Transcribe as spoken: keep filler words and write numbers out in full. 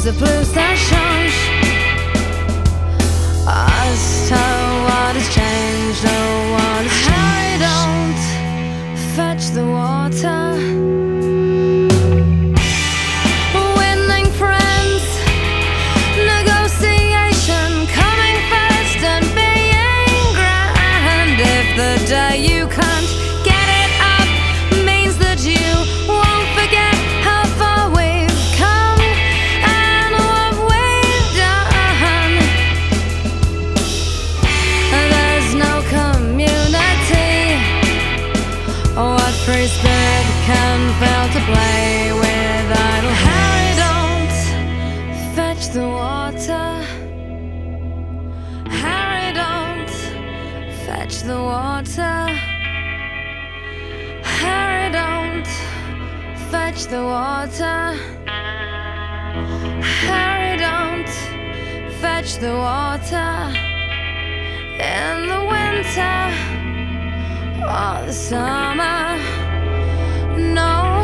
c'est plus ça change. As to what has changed, oh what has changed. Don't fetch the water. Winning friends, negotiation coming first and being grand. If the day you can't get it up means that you won't forget how far we've come and what we've done. There's no community. What free spirit can fail to play with idle Harry? Don't fetch the water. Harry, don't fetch the water. Harry, don't fetch the water. Harry, don't fetch the water. In the winter or the summer, no